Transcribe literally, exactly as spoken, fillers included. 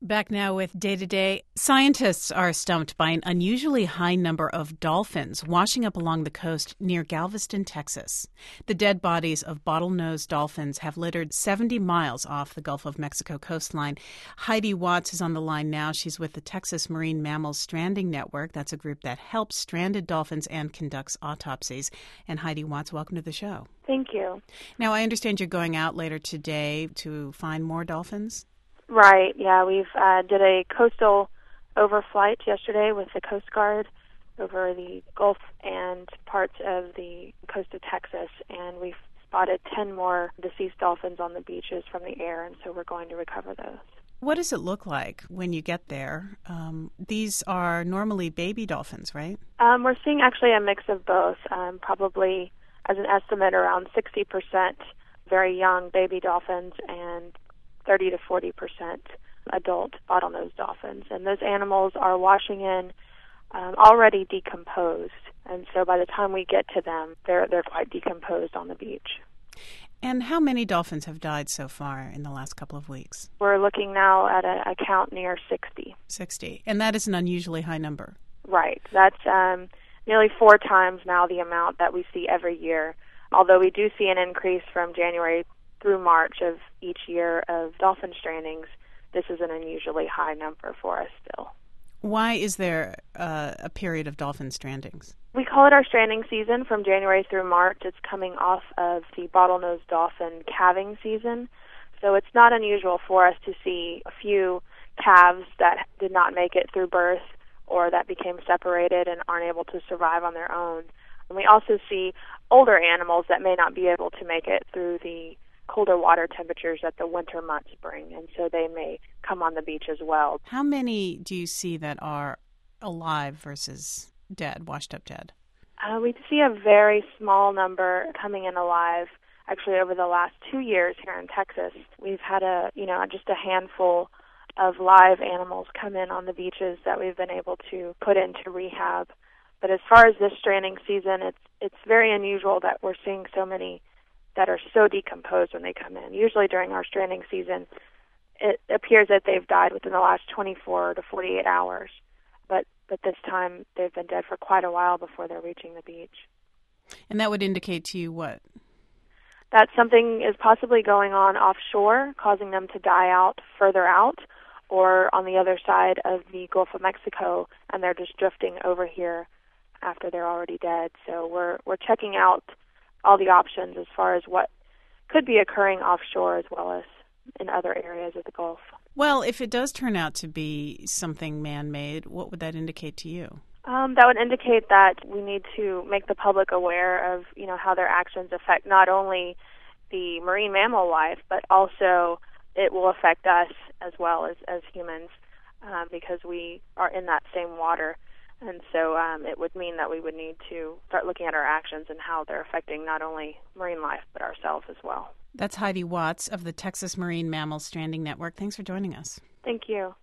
Back now with Day to Day. Scientists are stumped by an unusually high number of dolphins washing up along the coast near Galveston, Texas. The dead bodies of bottlenose dolphins have littered seventy miles off the Gulf of Mexico coastline. Heidi Watts is on the line now. She's with the Texas Marine Mammals Stranding Network. That's a group that helps stranded dolphins and conducts autopsies. And Heidi Watts, welcome to the show. Thank you. Now, I understand you're going out later today to find more dolphins? Right, yeah, we've uh, did a coastal overflight yesterday with the Coast Guard over the Gulf and parts of the coast of Texas, and we've spotted ten more deceased dolphins on the beaches from the air, and so we're going to recover those. What does it look like when you get there? Um, these are normally baby dolphins, right? Um, we're seeing actually a mix of both, um, probably as an estimate around sixty percent very young baby dolphins and thirty to forty percent adult bottlenose dolphins. And those animals are washing in um, already decomposed. And so by the time we get to them, they're they're quite decomposed on the beach. And how many dolphins have died so far in the last couple of weeks? We're looking now at a, a count near sixty. sixty. And that is an unusually high number. Right. That's um, nearly four times now the amount that we see every year. Although we do see an increase from January through March of each year of dolphin strandings, this is an unusually high number for us still. Why is there uh, a period of dolphin strandings? We call it our stranding season from January through March. It's coming off of the bottlenose dolphin calving season. So it's not unusual for us to see a few calves that did not make it through birth or that became separated and aren't able to survive on their own. And we also see older animals that may not be able to make it through the colder water temperatures that the winter months bring, and so they may come on the beach as well. How many do you see that are alive versus dead, washed up dead? Uh, we see a very small number coming in alive. Actually, over the last two years here in Texas, we've had a, you know, just a handful of live animals come in on the beaches that we've been able to put into rehab. But as far as this stranding season, it's it's very unusual that we're seeing so many that are so decomposed when they come in. Usually during our stranding season, it appears that they've died within the last twenty-four to forty-eight hours. But but this time, they've been dead for quite a while before they're reaching the beach. And that would indicate to you what? That something is possibly going on offshore, causing them to die out further out, or on the other side of the Gulf of Mexico, and they're just drifting over here after they're already dead. So we're we're checking out all the options as far as what could be occurring offshore as well as in other areas of the Gulf. Well, if it does turn out to be something man-made, what would that indicate to you? Um, that would indicate that we need to make the public aware of, you know, how their actions affect not only the marine mammal life, but also it will affect us as well as, as humans uh, because we are in that same water. And so um, it would mean that we would need to start looking at our actions and how they're affecting not only marine life, but ourselves as well. That's Heidi Watts of the Texas Marine Mammals Stranding Network. Thanks for joining us. Thank you.